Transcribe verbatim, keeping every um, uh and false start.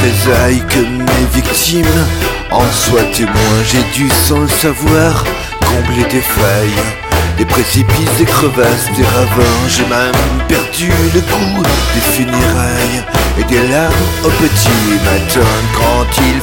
représailles que mes victimes en soient témoins. J'ai dû, sans le savoir, combler des failles, des précipices, des crevasses, des ravins. J'ai même perdu le goût des funérailles et des larmes au petit matin quand il